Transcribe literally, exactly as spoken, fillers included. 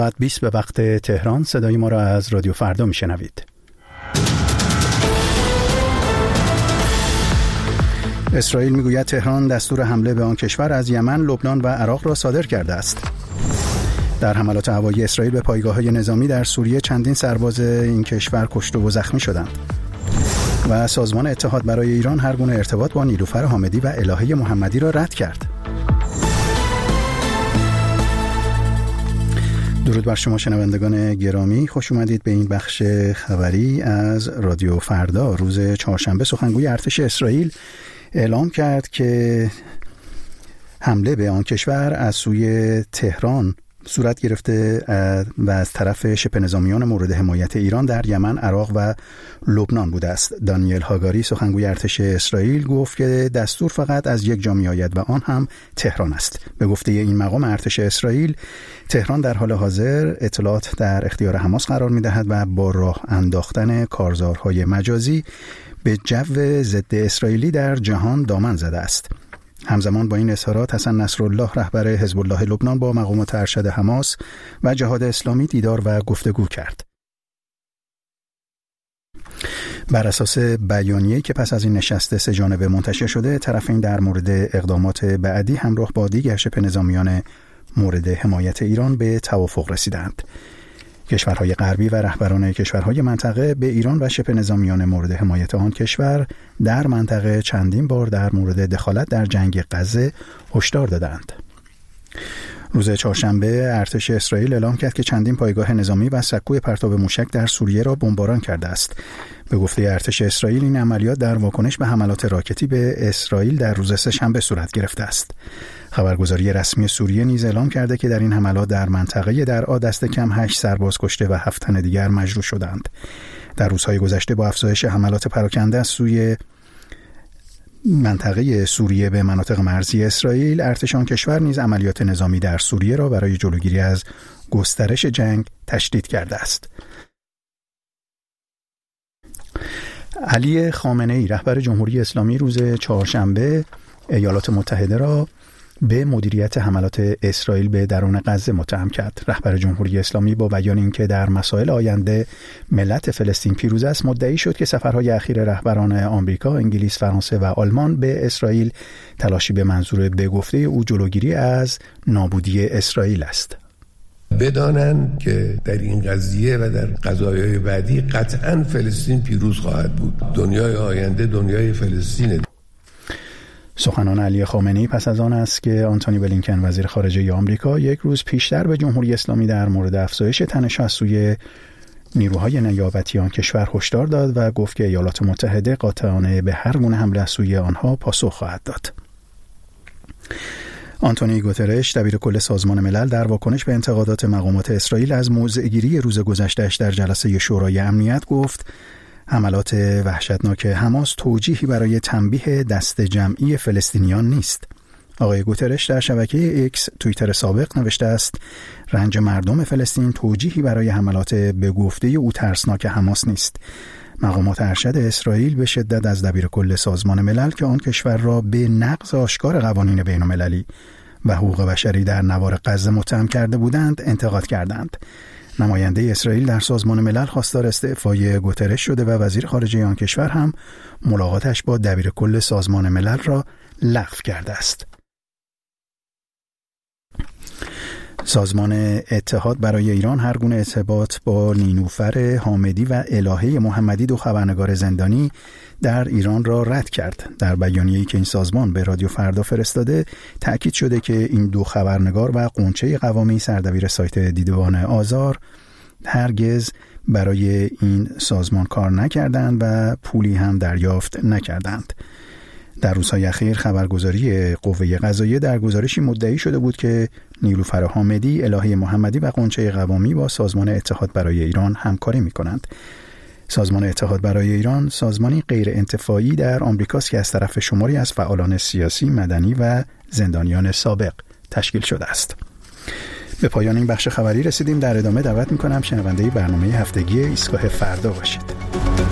بعد بیست به وقت تهران. صدای ما را از رادیو فردا میشنوید. اسرائیل میگوید تهران دستور حمله به آن کشور از یمن، لبنان و عراق را صادر کرده است. در حملات هوایی اسرائیل به پایگاه‌های نظامی در سوریه چندین سرباز این کشور کشته و زخمی شدند. و سازمان اتحاد برای ایران هر گونه ارتباط با نیلوفر حامدی و الهه محمدی را رد کرد. درود بر شما شنوندگان گرامی، خوش اومدید به این بخش خبری از رادیو فردا. روز چهارشنبه سخنگوی ارتش اسرائیل اعلام کرد که حمله به آن کشور از سوی تهران صورت گرفته و از طرف شبه نظامیان مورد حمایت ایران در یمن، عراق و لبنان بوده است. دانیل هاگاری سخنگوی ارتش اسرائیل گفت که دستور فقط از یک جا میآید و آن هم تهران است. به گفته این مقام ارتش اسرائیل، تهران در حال حاضر اطلاعات در اختیار حماس قرار می‌دهد و با راه انداختن کارزارهای مجازی به جو ضد اسرائیلی در جهان دامن زده است. همزمان با این اظهارات، حسن نصرالله رهبر حزب الله لبنان با مقامات ارشد حماس و جهاد اسلامی دیدار و گفتگو کرد. بر اساس بیانیه‌ای که پس از این نشست سه جانبه منتشر شده، طرفین در مورد اقدامات بعدی همراه با دیگر شبه نظامیان مورد حمایت ایران به توافق رسیدند. کشورهای غربی و رهبران کشورهای منطقه به ایران و شبه نظامیان مورد حمایت آن کشور در منطقه چندین بار در مورد دخالت در جنگ غزه هشدار دادند. روز چهارشنبه ارتش اسرائیل اعلام کرد که چندین پایگاه نظامی و سکوی پرتاب موشک در سوریه را بمباران کرده است. به گفته ارتش اسرائیل، این عملیات در واکنش به حملات راکتی به اسرائیل در روز سه‌شنبه صورت گرفته است. خبرگزاری رسمی سوریه نیز اعلام کرده که در این حملات در منطقه درعا دست کم هشت سرباز کشته و هفت تن دیگر مجروح شدند. در روزهای گذشته با افزایش حملات پراکنده از سوی منطقه سوریه به مناطق مرزی اسرائیل، ارتش آن کشور نیز عملیات نظامی در سوریه را برای جلوگیری از گسترش جنگ تشدید کرده است. علی خامنه‌ای رهبر جمهوری اسلامی روز چهارشنبه ایالات متحده را به مدیریت حملات اسرائیل به درون غزه متهم کرد. رهبر جمهوری اسلامی با بیان اینکه در مسائل آینده ملت فلسطین پیروز است، مدعی شد که سفرهای اخیر رهبران آمریکا، انگلیس، فرانسه و آلمان به اسرائیل تلاشی به منظور به گفته او جلوگیری از نابودی اسرائیل است. بدانند که در این قضیه و در قضایای بعدی قطعاً فلسطین پیروز خواهد بود. دنیای آینده دنیای فلسطینه. سخنان علی خامنه‌ای پس از آن است که آنتونی بلینکن وزیر خارجه آمریکا یک روز پیشتر به جمهوری اسلامی در مورد افزایش تنش از سوی نیروهای نیابتی آن کشور هشدار داد و گفت که ایالات متحده قاطعانه به هر گونه حمله از سوی آنها پاسخ خواهد داد. آنتونی گوترش دبیر کل سازمان ملل در واکنش به انتقادات مقامات اسرائیل از موضع‌گیری روز گذشته‌اش در جلسه شورای امنیت گفت حملات وحشتناک حماس توجیهی برای تنبیه دست جمعی فلسطینیان نیست. آقای گوترش در شبکه اکس توییتر سابق نوشته است: رنج مردم فلسطین توجیهی برای حملات به گفته او ترسناک حماس نیست. مقامات ارشد اسرائیل به شدت از دبیر کل سازمان ملل که آن کشور را به نقض آشکار قوانین بین المللی و حقوق بشری در نوار غزه متهم کرده بودند انتقاد کردند. نماینده اسرائیل در سازمان ملل خواستار استعفای گوترش شده و وزیر خارجه آن کشور هم ملاقاتش با دبیر کل سازمان ملل را لغو کرده است. سازمان اتحاد برای ایران هر گونه ارتباط با نیلوفر حامدی و الهه محمدی، دو خبرنگار زندانی در ایران را رد کرد. در بیانیه‌ای که این سازمان به رادیو فردا فرستاده تأکید شده که این دو خبرنگار و قنچه قوامی سردبیر سایت دیدبان آزار هرگز برای این سازمان کار نکردند و پولی هم دریافت نکردند. در روزهای اخیر خبرگزاری قوه قضاییه در گزارشی مدعی شده بود که نیلوفر حامدی، الهه محمدی و قنچه قوامی با سازمان اتحاد برای ایران همکاری می‌کنند. سازمان اتحاد برای ایران سازمانی غیر انتفاعی در آمریکاست که از طرف شماری از فعالان سیاسی، مدنی و زندانیان سابق تشکیل شده است. به پایان این بخش خبری رسیدیم. در ادامه دعوت می‌کنم شنونده برنامه هفتگی ایستگاه فردا باشید.